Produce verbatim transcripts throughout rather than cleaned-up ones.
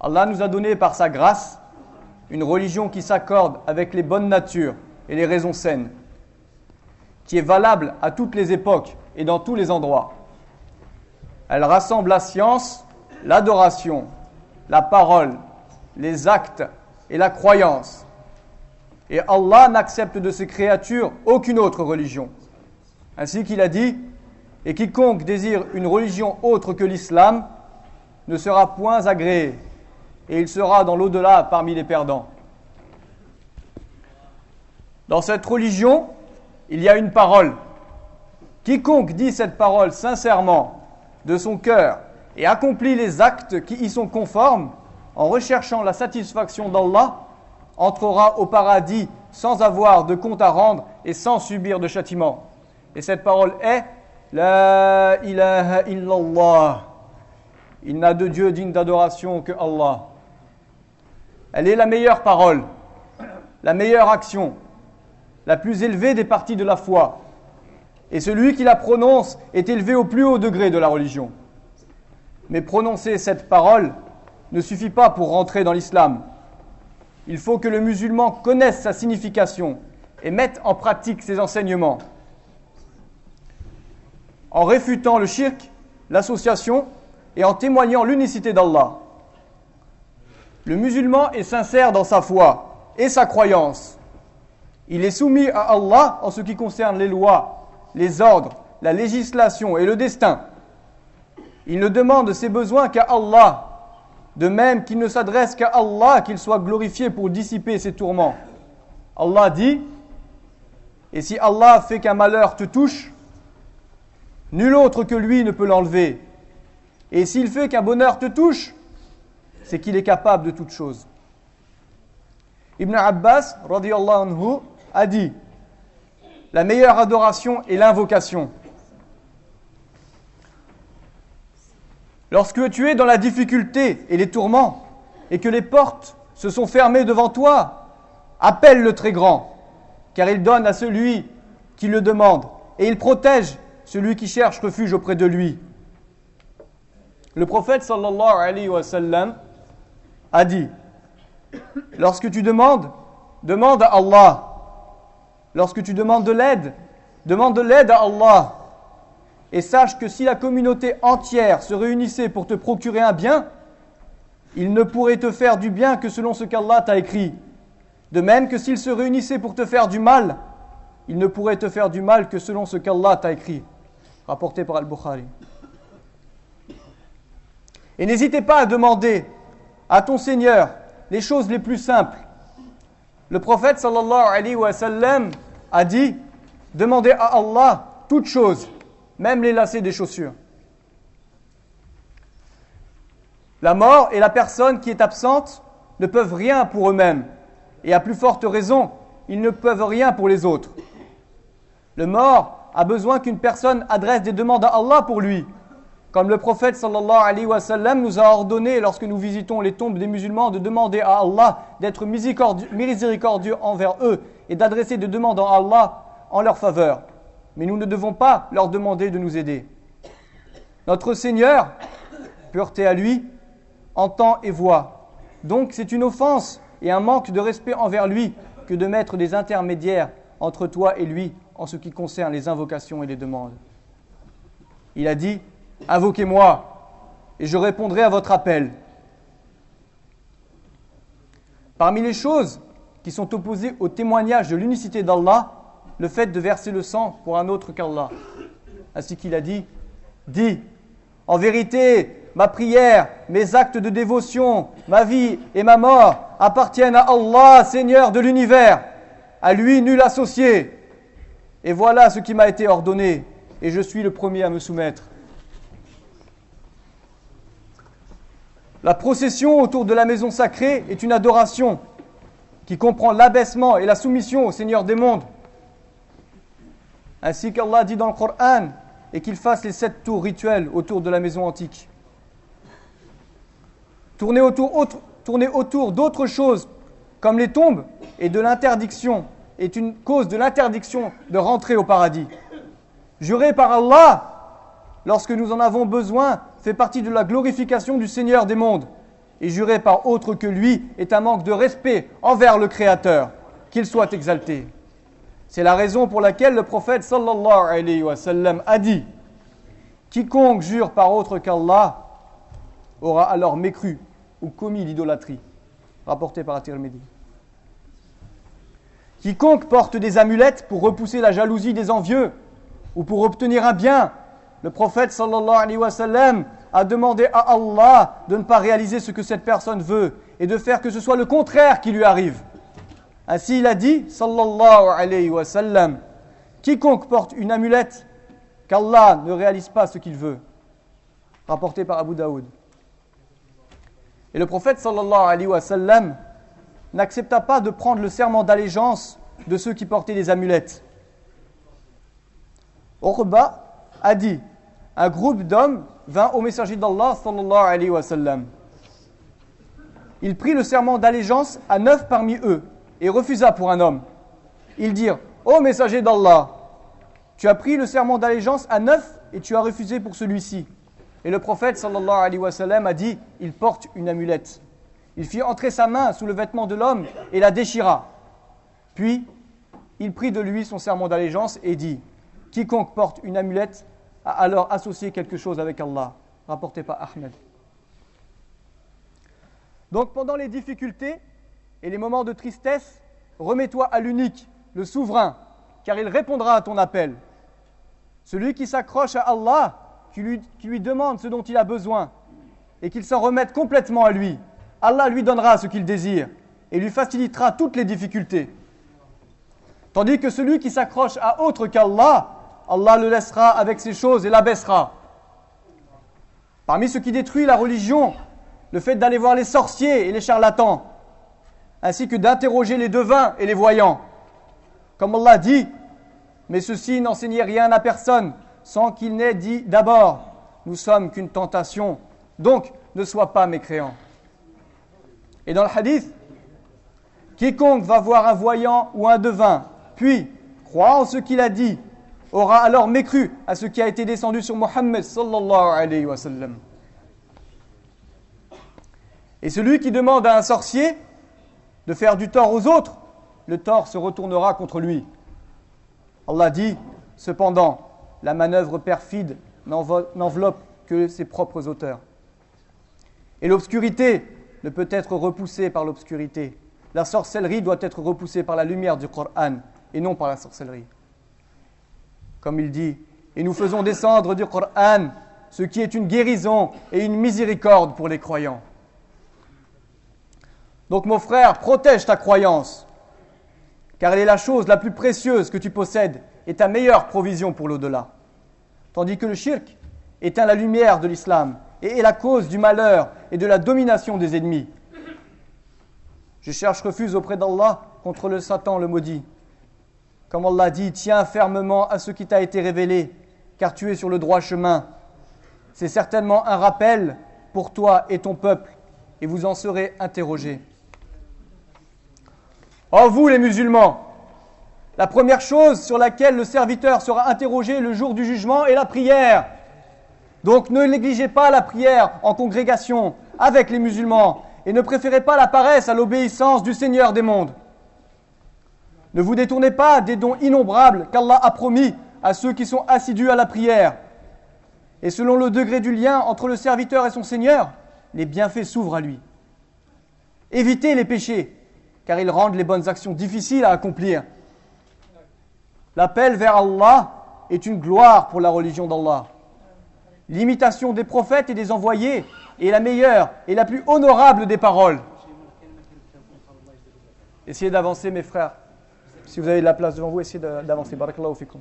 Allah nous a donné par sa grâce une religion qui s'accorde avec les bonnes natures et les raisons saines, qui est valable à toutes les époques et dans tous les endroits. Elle rassemble la science, l'adoration, la parole, les actes et la croyance. Et Allah n'accepte de ses créatures aucune autre religion. Ainsi qu'il a dit, et quiconque désire une religion autre que l'islam ne sera point agréé, et il sera dans l'au-delà parmi les perdants. Dans cette religion, il y a une parole. Quiconque dit cette parole sincèrement de son cœur et accomplit les actes qui y sont conformes, en recherchant la satisfaction d'Allah, entrera au paradis sans avoir de compte à rendre et sans subir de châtiment. Et cette parole est La ilaha illallah. Il n'a de Dieu digne d'adoration que Allah. Elle est la meilleure parole, la meilleure action, la plus élevée des parties de la foi. Et celui qui la prononce est élevé au plus haut degré de la religion. Mais prononcer cette parole ne suffit pas pour rentrer dans l'islam. Il faut que le musulman connaisse sa signification et mette en pratique ses enseignements. En réfutant le shirk, l'association, et en témoignant l'unicité d'Allah. Le musulman est sincère dans sa foi et sa croyance. Il est soumis à Allah en ce qui concerne les lois, les ordres, la législation et le destin. Il ne demande ses besoins qu'à Allah, de même qu'il ne s'adresse qu'à Allah, qu'il soit glorifié pour dissiper ses tourments. Allah dit, et si Allah fait qu'un malheur te touche, nul autre que lui ne peut l'enlever. Et s'il fait qu'un bonheur te touche, c'est qu'il est capable de toutes choses. Ibn Abbas, radiyallahu anhu, a dit, la meilleure adoration est l'invocation. Lorsque tu es dans la difficulté et les tourments, et que les portes se sont fermées devant toi, appelle le Très Grand, car il donne à celui qui le demande, et il protège celui qui cherche refuge auprès de lui. Le prophète sallallahu alayhi wa sallam a dit, lorsque tu demandes, demande à Allah. Lorsque tu demandes de l'aide, demande de l'aide à Allah. Et sache que si la communauté entière se réunissait pour te procurer un bien, il ne pourrait te faire du bien que selon ce qu'Allah t'a écrit. De même que s'ils se réunissaient pour te faire du mal, il ne pourrait te faire du mal que selon ce qu'Allah t'a écrit. Rapporté par Al-Bukhari. Et n'hésitez pas à demander à ton Seigneur les choses les plus simples. Le prophète sallallahu alayhi wa sallam a dit, demandez à Allah toutes choses, même les lacets des chaussures. La mort et la personne qui est absente ne peuvent rien pour eux-mêmes. Et à plus forte raison, ils ne peuvent rien pour les autres. Le mort a besoin qu'une personne adresse des demandes à Allah pour lui. Comme le prophète sallallahu alayhi wa sallam nous a ordonné, lorsque nous visitons les tombes des musulmans, de demander à Allah d'être miséricordieux, miséricordieux envers eux et d'adresser des demandes à Allah en leur faveur. Mais nous ne devons pas leur demander de nous aider. Notre Seigneur, pureté à lui, entend et voit. Donc c'est une offense et un manque de respect envers lui que de mettre des intermédiaires entre toi et lui en ce qui concerne les invocations et les demandes. Il a dit, invoquez-moi et je répondrai à votre appel. Parmi les choses qui sont opposées au témoignage de l'unicité d'Allah, le fait de verser le sang pour un autre qu'Allah. Ainsi qu'il a dit, dis, en vérité, ma prière, mes actes de dévotion, ma vie et ma mort appartiennent à Allah, Seigneur de l'univers. À lui, nul associé. Et voilà ce qui m'a été ordonné, et je suis le premier à me soumettre. La procession autour de la maison sacrée est une adoration qui comprend l'abaissement et la soumission au Seigneur des mondes. Ainsi qu'Allah dit dans le Coran, et qu'il fasse les sept tours rituels autour de la maison antique. Tourner autour, autre, tourner autour d'autres choses, comme les tombes, et de l'interdiction, est une cause de l'interdiction de rentrer au paradis. Jurer par Allah, lorsque nous en avons besoin, fait partie de la glorification du Seigneur des mondes. et jurer par autre que lui est un manque de respect envers le Créateur, qu'il soit exalté. C'est la raison pour laquelle le prophète sallallahu alayhi wa sallam a dit « Quiconque jure par autre qu'Allah aura alors mécru ou commis l'idolâtrie. » Rapporté par At-Tirmidhi. Quiconque porte des amulettes pour repousser la jalousie des envieux ou pour obtenir un bien, le prophète sallallahu alayhi wa sallam a demandé à Allah de ne pas réaliser ce que cette personne veut et de faire que ce soit le contraire qui lui arrive. Ainsi il a dit sallallahu alayhi wa sallam, quiconque porte une amulette, qu'Allah ne réalise pas ce qu'il veut. Rapporté par Abu Daoud. Et le prophète sallallahu alayhi wa sallam n'accepta pas de prendre le serment d'allégeance de ceux qui portaient des amulettes. Uqba a dit, un groupe d'hommes vint au messager d'Allah sallallahu alayhi wa sallam. Il prit le serment d'allégeance à neuf parmi eux et refusa pour un homme. Ils dirent, ô messager d'Allah, tu as pris le serment d'allégeance à neuf et tu as refusé pour celui-ci. Et le prophète sallallahu alayhi wa sallam a dit, il porte une amulette. Il fit entrer sa main sous le vêtement de l'homme et la déchira. Puis, il prit de lui son serment d'allégeance et dit, quiconque porte une amulette a alors associé quelque chose avec Allah. Rapporté par Ahmed. Donc pendant les difficultés et les moments de tristesse, remets-toi à l'unique, le souverain, car il répondra à ton appel. Celui qui s'accroche à Allah, qui lui, qui lui demande ce dont il a besoin, et qu'il s'en remette complètement à lui, Allah lui donnera ce qu'il désire, et lui facilitera toutes les difficultés. Tandis que celui qui s'accroche à autre qu'Allah, Allah le laissera avec ces choses et l'abaissera. Parmi ce qui détruit la religion, le fait d'aller voir les sorciers et les charlatans, ainsi que d'interroger les devins et les voyants. Comme Allah dit, mais ceux-ci n'enseignaient rien à personne sans qu'il n'ait dit d'abord, nous sommes qu'une tentation, donc ne sois pas mécréant. Et dans le hadith, quiconque va voir un voyant ou un devin, puis croit en ce qu'il a dit, aura alors mécru à ce qui a été descendu sur Muhammad sallallahu alayhi wa sallam. Et celui qui demande à un sorcier de faire du tort aux autres, le tort se retournera contre lui. Allah dit, cependant, la manœuvre perfide n'enveloppe que ses propres auteurs. Et l'obscurité ne peut être repoussée par l'obscurité. La sorcellerie doit être repoussée par la lumière du Coran et non par la sorcellerie. Comme il dit, et nous faisons descendre du Coran ce qui est une guérison et une miséricorde pour les croyants. Donc mon frère, protège ta croyance, car elle est la chose la plus précieuse que tu possèdes et ta meilleure provision pour l'au-delà. Tandis que le shirk éteint la lumière de l'islam et est la cause du malheur et de la domination des ennemis. Je cherche refuge auprès d'Allah contre le Satan le maudit. Comme Allah dit, tiens fermement à ce qui t'a été révélé, car tu es sur le droit chemin. C'est certainement un rappel pour toi et ton peuple, et vous en serez interrogés. Ô vous les musulmans, la première chose sur laquelle le serviteur sera interrogé le jour du jugement est la prière. Donc ne négligez pas la prière en congrégation avec les musulmans et ne préférez pas la paresse à l'obéissance du Seigneur des mondes. Ne vous détournez pas des dons innombrables qu'Allah a promis à ceux qui sont assidus à la prière. Et selon le degré du lien entre le serviteur et son Seigneur, les bienfaits s'ouvrent à lui. Évitez les péchés, car ils rendent les bonnes actions difficiles à accomplir. L'appel vers Allah est une gloire pour la religion d'Allah. L'imitation des prophètes et des envoyés est la meilleure et la plus honorable des paroles. Essayez d'avancer, mes frères. Si vous avez de la place devant vous, essayez d'avancer. Barakallahu fikum.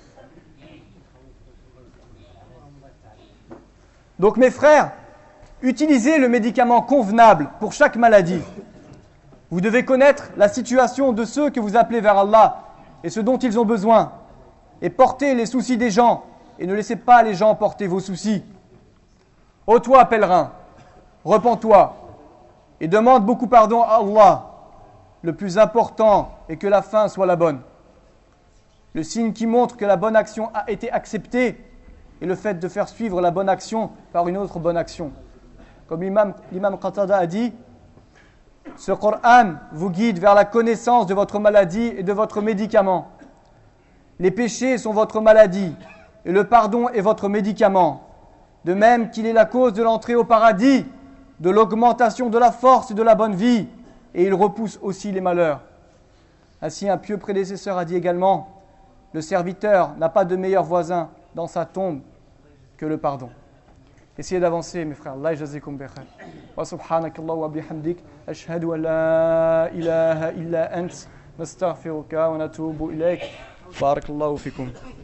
Donc, mes frères, utilisez le médicament convenable pour chaque maladie. Vous devez connaître la situation de ceux que vous appelez vers Allah et ce dont ils ont besoin. Et portez les soucis des gens et ne laissez pas les gens porter vos soucis. Ô toi, pèlerin, repens-toi et demande beaucoup pardon à Allah. Le plus important est que la fin soit la bonne. Le signe qui montre que la bonne action a été acceptée est le fait de faire suivre la bonne action par une autre bonne action. Comme l'imam, l'imam Qatada a dit, ce Coran vous guide vers la connaissance de votre maladie et de votre médicament. Les péchés sont votre maladie et le pardon est votre médicament. De même qu'il est la cause de l'entrée au paradis, de l'augmentation de la force et de la bonne vie, et il repousse aussi les malheurs. Ainsi, un pieux prédécesseur a dit également, le serviteur n'a pas de meilleur voisin dans sa tombe que le pardon. Essayez d'avancer, mes frères. Allah jazakum bi khair. Wa subhanakallah wa bihamdik. Ashhadu an la ilaha illa ant. Nastaghfiruka wa natubu ilayk. Barakallahu fikum.